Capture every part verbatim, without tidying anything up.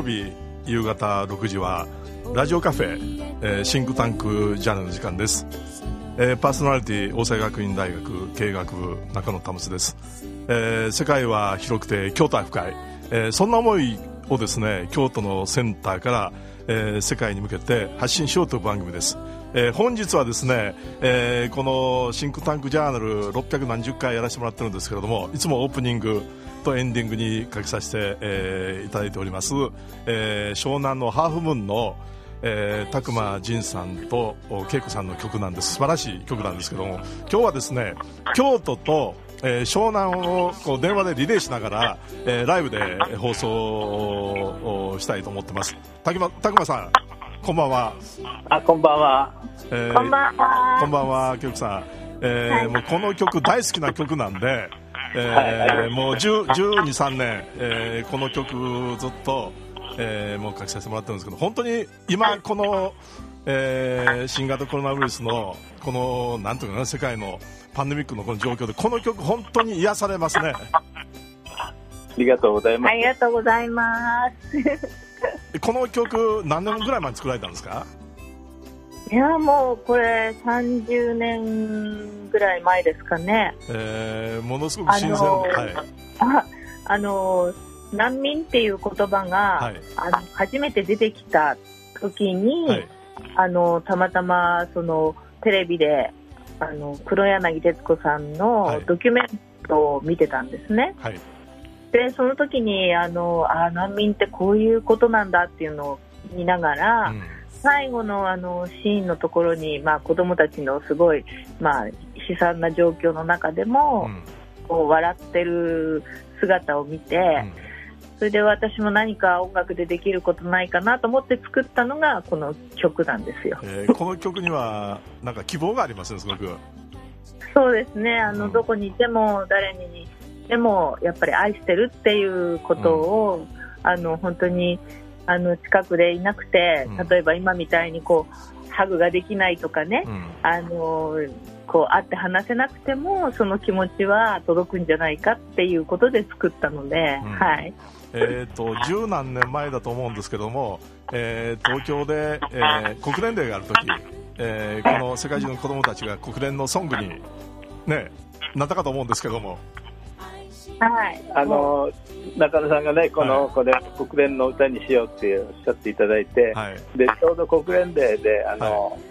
日夕方ろくじはラジオカフェ、えー、シンクタンクジャーナルの時間です。えー、パーソナリティ大阪学院大学経営学部中野保です。えー、世界は広くて京都は深い、えー、そんな思いをですね、京都のセンターから、えー、世界に向けて発信しようという番組です。えー、本日はですね、えー、このシンクタンクジャーナルろっぴゃくなんじゅっかいやらせてもらってるんですけれども、いつもオープニングとエンディングにかけさせて、えー、いただいております、えー、湘南のハーフムーンの、えー、拓磨仁さんと恵子さんの曲なんです。素晴らしい曲なんですけども、今日はですね、京都と、えー、湘南をこう電話でリレーしながら、えー、ライブで放送をしたいと思ってます。拓磨、拓磨さん、こんばんは。 あ、こんばんは。 えー、こんばんは。 こんばんは、恵子さん。えーはい、もうこの曲大好きな曲なんで、えーはい、もうじゅうに、さんねん、えー、この曲ずっと、えー、もう書きさせてもらってるんですけど、本当に今この、えー、新型コロナウイルスのこのなんていうかな、世界のパンデミックのこの状況でこの曲本当に癒されますね。 ありがとうございます。 ありがとうございますこの曲何年ぐらい前に作られたんですか？ いや、もうこれさんじゅうねんぐらい前ですかね。 えー、ものすごく新鮮で、あのーはい、 あ、あのー難民っていう言葉が、はい、あの初めて出てきた時に、はい、あのたまたまそのテレビであの黒柳徹子さんのドキュメントを見てたんですね、はい、でその時にあのあ難民ってこういうことなんだっていうのを見ながら、うん、最後のあのシーンのところに、まあ、子どもたちのすごい、まあ、悲惨な状況の中でも、うん、こう笑ってる姿を見て、うん、それで私も何か音楽でできることないかなと思って作ったのがこの曲なんですよ、 えー、この曲にはなんか希望がありますね、すごく。 そうですね、あの、うん、どこにいても誰にでもやっぱり愛してるっていうことを、うん、あの本当にあの近くでいなくて、うん、例えば今みたいにこうハグができないとかね、うん、あのこう会って話せなくてもその気持ちは届くんじゃないかっていうことで作ったので、うん、はい。 えー、と十何年前だと思うんですけども、えー、東京で、えー、国連デーがあるとき、えー、この世界中の子どもたちが国連のソングに、ね、なったかと思うんですけども、 はい、 あの中野さんがね、この、はい、これ国連の歌にしようっておっしゃっていただいて、はい、でちょうど国連デーであの、はい、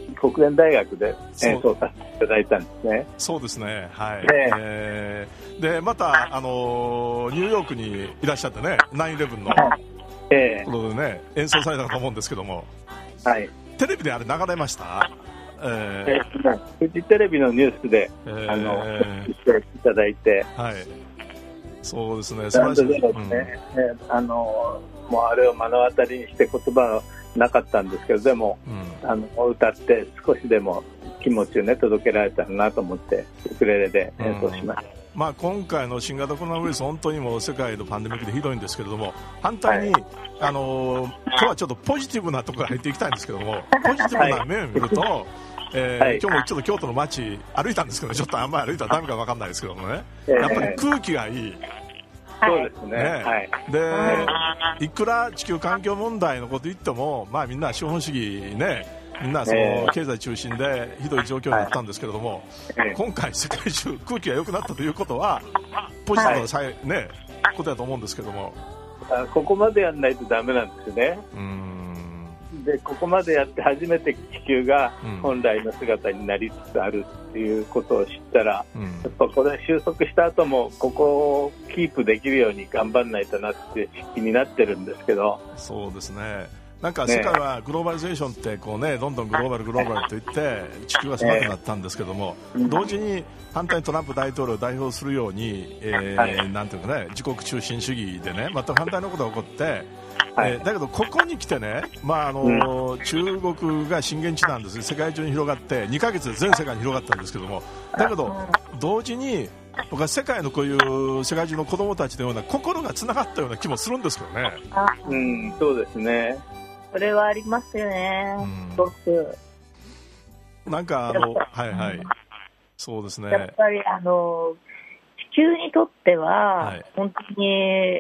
国連大学で演奏させていただいたんですね。 そうですね、はい、ねえー、でまた、あのー、ニューヨークにいらっしゃってね、ナインイレブンのことでね、演奏されたと思うんですけども、はい、テレビであれ流れました？ えーえー、フジテレビのニュースで、えー、あのしていただいて、はい、 そうですね、素晴らしいですね、 うん、あのもうあれを目の当たりにして言葉はなかったんですけど、でも、うん、あの歌って少しでも気持ちを、ね、届けられたらなと思ってウクレレで演奏しました、うん、 まあ、今回の新型コロナウイルス本当にもう世界のパンデミックでひどいんですけれども、反対に、はい、あの今日はちょっとポジティブなところから入っていきたいんですけども、ポジティブな面を見ると、はい、えーはい、今日もちょっと京都の街歩いたんですけど、ちょっとあんまり歩いたらダメか分かんないですけどもね、やっぱり空気がいい、 そうですね、はい、 でいくら地球環境問題のこと言っても、まあ、みんな資本主義ね、みんなその経済中心でひどい状況になったんですけれども、はい、今回世界中空気が良くなったということはポジティブなさい、はい、ね、ことだと思うんですけども、 ここまでやらないとダメなんですね。うーん、でここまでやって初めて地球が本来の姿になりつつあるっていうことを知ったら、うん、やっぱこれ収束した後もここをキープできるように頑張らないとなって気になってるんですけど。 そうですね、なんか世界はグローバリゼーションってこう、ね、どんどんグローバルグローバルといって地球が狭くなったんですけども、同時に反対にトランプ大統領を代表するように、えー、なんていうかね、自国中心主義でね、全く反対のことが起こって、はい、えー、だけどここに来てね、まああのうん、中国が震源地なんです。世界中に広がってにかげつで全世界に広がったんですけども、だけど同時に僕は世界のこういう世界中の子供たちのような心がつながったような気もするんですけどね。 うん、そうですね、 それはありますよね、すごく。 なんかあのはいはい、そうですね、 やっぱりあの地球にとっては、はい、本当に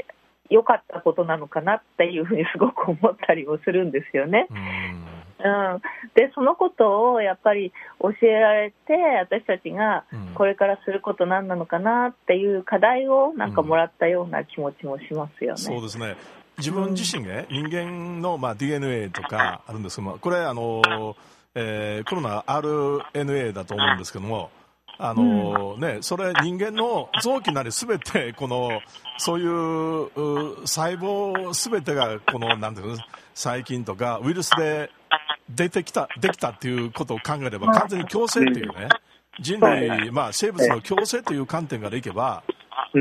良かったことなのかなっていうふうにすごく思ったりもするんですよね。うん、でそのことをやっぱり教えられて、私たちがこれからすること何なのかなっていう課題をなんかもらったような気持ちもしますよね。 うん、そうですね。自分自身ね、人間の、まあ、ディーエヌエー とかあるんですけども、これあの、えー、コロナ アールエヌエー だと思うんですけども、あのうんね、それ人間の臓器なりすべてこのそういう細胞すべてがこのなんていうの細菌とかウイルスで出てきたできたっていうことを考えれば完全に共生っていうね、人類、まあ、生物の共生という観点からいけば、うん、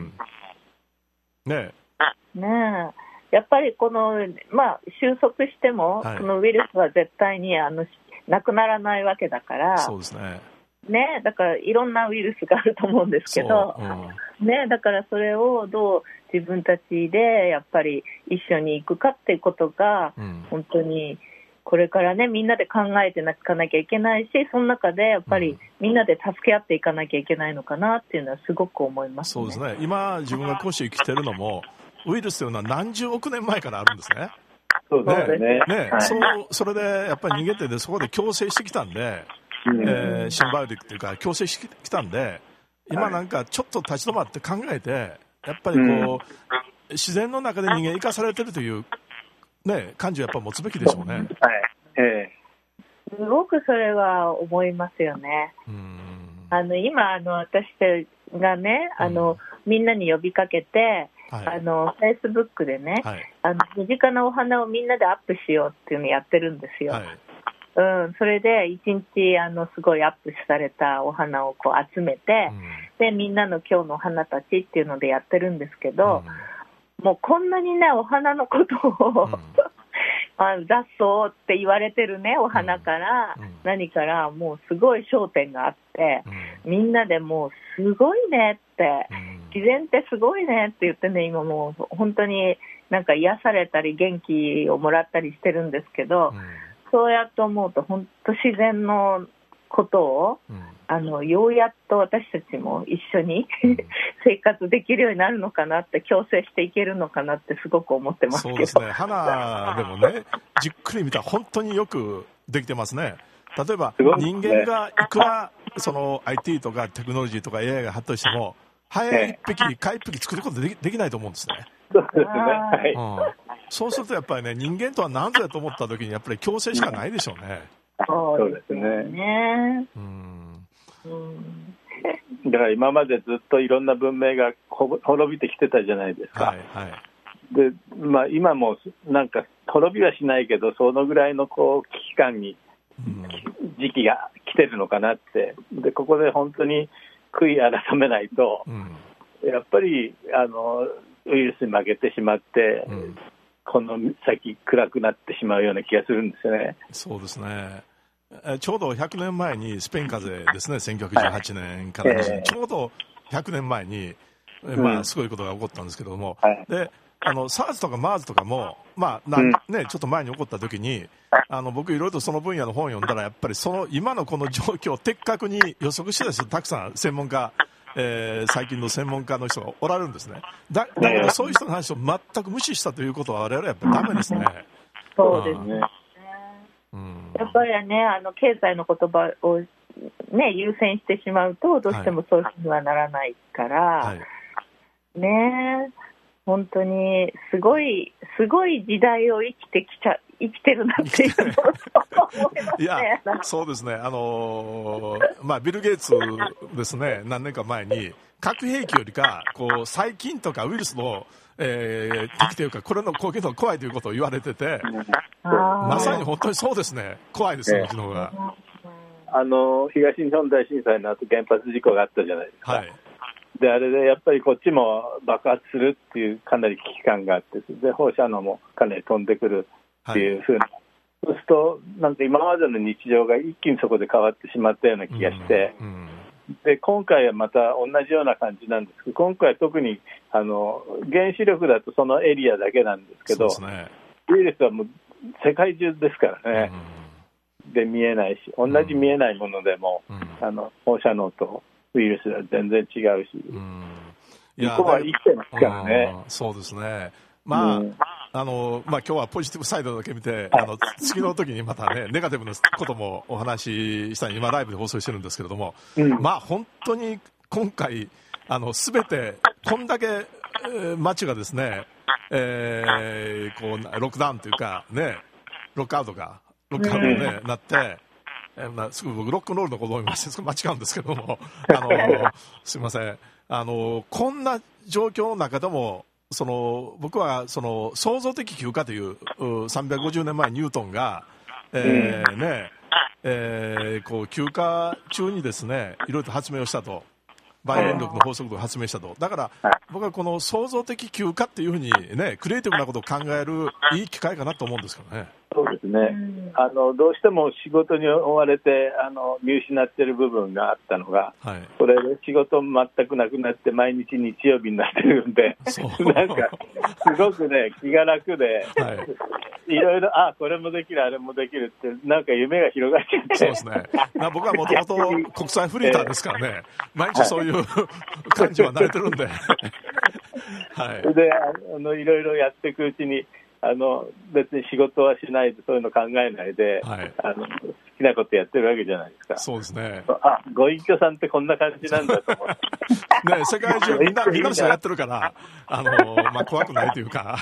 ねえねえやっぱりこの、まあ、収束しても、はい、このウイルスは絶対にあのなくならないわけだから。 そうですね。 ね、だからいろんなウイルスがあると思うんですけど、うんね、だからそれをどう自分たちでやっぱり一緒に行くかっていうことが、うん、本当にこれからねみんなで考えていかなきゃいけないし、その中でやっぱりみんなで助け合っていかなきゃいけないのかなっていうのはすごく思いますね。 そうですね。今自分がこうして生きてるのもウイルスというのは何十億年前からあるんですね。 そうですね。 ね、はい、そうそれでやっぱり人間って、ね、そこで共生してきたんで、えー、シンバイオティックというか共生してきたんで、今なんかちょっと立ち止まって考えて、やっぱりこう、うん、自然の中で人間生かされているという、ね、感じをやっぱ持つべきでしょうね。はい、 えー、すごくそれは思いますよね。うんあの今あの私がねあの、うん、みんなに呼びかけて、はい、あのフェイスブックでね、はい、あの身近なお花をみんなでアップしようっていうのをやってるんですよ。はいうん、それで一日あのすごいアップされたお花をこう集めて、うん、でみんなの今日のお花たちっていうのでやってるんですけど、うん、もうこんなにねお花のことを、うん、あ雑草って言われてるねお花から、うん、何からもうすごい焦点があって、うん、みんなでもうすごいねって、うん、自然ってすごいねって言ってね今もう本当になんか癒されたり元気をもらったりしてるんですけど、うんそうやって思うと本当自然のことを、うん、あのようやっと私たちも一緒に、うん、生活できるようになるのかなって共生していけるのかなってすごく思ってますけど。そうですね。 花でもねじっくり見たら本当によくできてますね。例えば人間がいくらその アイティー とかテクノロジーとか エーアイ が発達してもハエ一匹蚊一匹作ることで き, できないと思うんですね。 そうですね、はいうん、そうするとやっぱりね人間とは何ぞやと思った時にやっぱり共生しかないでしょうね。 そうですね。 うんうんだから今までずっといろんな文明が滅びてきてたじゃないですか、はいはいでまあ、今もなんか滅びはしないけどそのぐらいのこう危機感に、うん、時期が来てるのかなってでここで本当に悔い改めないと、うん、やっぱりあのウイルスに負けてしまって、うん、この先暗くなってしまうような気がするんですよね。 そうですね。ちょうどひゃくねんまえにスペイン風邪ですね、せんきゅうひゃくじゅうはちねんからにじゅうねん、えー、ちょうどひゃくねんまえに、まあ、すごいことが起こったんですけども、うん、であの SARS とか MERS とかも、まあなんね、ちょっと前に起こった時にあの僕いろいろとその分野の本を読んだらやっぱりその今のこの状況を的確に予測してた人たくさん専門家えー、最近の専門家の人がおられるんですね。だ, だけどそういう人の話を全く無視したということは我々はやっぱりダメですね。 そうですね、うん、やっぱりねあの経済の言葉を、ね、優先してしまうとどうしてもそういうふうにはならないから、はいはい、ね本当にすごいすごい時代を生きてきちゃ生きてるなっていうのを思いますね。いやそうですね、あのーまあ、ビル・ゲイツですね何年か前に核兵器よりかこう細菌とかウイルスの、えー、敵というかこれの攻撃の怖いということを言われててまさに本当にそうですね怖いですね、うちの方があの東日本大震災の後原発事故があったじゃないですか、はいであれでやっぱりこっちも爆発するっていうかなり危機感があってで放射能もかなり飛んでくるっていうふうな、はい、そうするとなんか今までの日常が一気にそこで変わってしまったような気がして、うんうん、で今回はまた同じような感じなんですけど今回は特にあの原子力だとそのエリアだけなんですけどそうですね、 ウイルスはもう世界中ですからね、うん、で見えないし同じ見えないものでも、うん、あの放射能とウイルスは全然違うし、 うん向こうは生きてますからね。 そうですね。まあ、うん、あの、まあ、今日はポジティブサイドだけ見て、あの、次の時にまたね、ネガティブなこともお話ししたい、今ライブで放送してるんですけれども、うん、まあ、本当に今回、あの、すべて、こんだけ、えー、街がですね、えー、こう、ロックダウンというか、ね、ロックアウトが、ロックアウトに、ね、なって、えーまあ、すぐ僕、ロックンロールのことを思いまして、すごい間違うんですけども、あの、すいません。あの、こんな状況の中でも、その僕はその創造的休暇というさんびゃくごじゅうねんまえニュートンが、えーねえー、こう休暇中にですねいろいろと発明をしたと、万有引力の法則を発明したと。だから僕はこの創造的休暇っていうふうにねクリエイティブなことを考えるいい機会かなと思うんですけどね。 そうですね、うん、あのどうしても仕事に追われてあの見失っている部分があったのが、はい、これで仕事全くなくなって毎日日曜日になってるんでなんかすごくね気が楽で、はい、いろいろあこれもできるあれもできるってなんか夢が広がっちゃって。 そうですね、まあ、僕はもともと国際フリーターですからね、えー、毎日そういう、はい、感じは慣れてるんではい、 であのいろいろやっていくうちにあの別に仕事はしないでそういうの考えないで、はい、あの好きなことやってるわけじゃないですか。 そうですね。 あ、ご隠居さんってこんな感じなんだと思ってね、世界中みんなみんなの人がやってるからあの、まあ、怖くないというか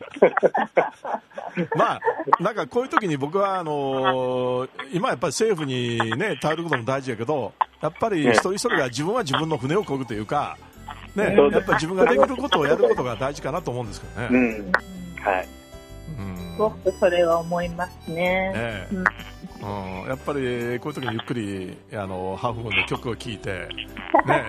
まあなんかこういう時に僕はあの今やっぱり政府にね頼ることも大事やけど、やっぱり一人一人が自分は自分の船を漕ぐというかね、やっぱり自分ができることをやることが大事かなと思うんですけどね。うん、 はい。 すごくそれは思いますね。 ねうんうん、やっぱりこういう時にゆっくりあのハーフムーンで曲を聴いて、ね、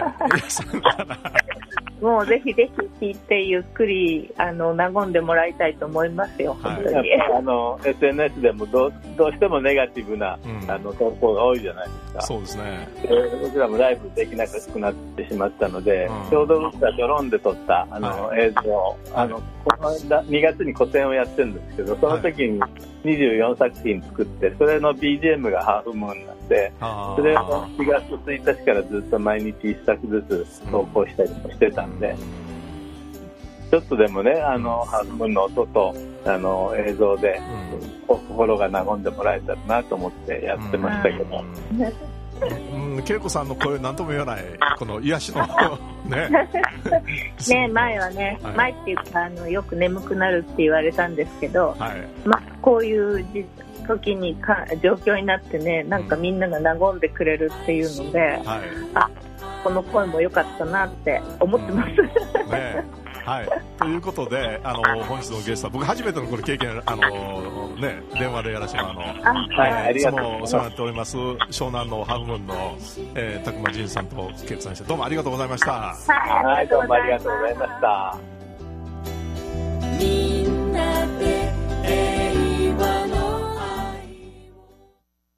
もうぜひぜひ聴いてゆっくりあの和んでもらいたいと思いますよ。 はい、やっぱあの エスエヌエス でもどう、どうしてもネガティブな、うん、あの投稿が多いじゃないですか。 そうですね。 僕らもライブできなくなってしまったので、うん、ちょうど僕がドローンで撮ったあの、はい、映像を、はい、あのこの間にがつに個展をやってるんですけど、その時ににじゅうよんさく品作って、それの ビージーエム がハーフムーンなんで、それをしがつついたちからずっと毎日いっさくずつ投稿したりもしてたんで、うん、ちょっとでもねあのハーフムーンの音とあの映像で、うん、心が和んでもらえたらなと思ってやってましたけど、うんうん、恵子さんの声なんとも言わないこの癒しのねね前はね、はい、前っていうかあのよく眠くなるって言われたんですけど、はい、まあこういう時にか状況になってねなんかみんなが和んでくれるっていうので、うんはい、あこの声も良かったなって思ってます、 うんねはい、ということであの本日のゲストは僕初めてのこれ経験あの、ね、電話でやらせてもらうの、はい、いつもお世話になっております湘南のハーフムーンの、えー、拓磨仁さんと恵子さんでした。どうもありがとうございました。 はい、どうもありがとうございました。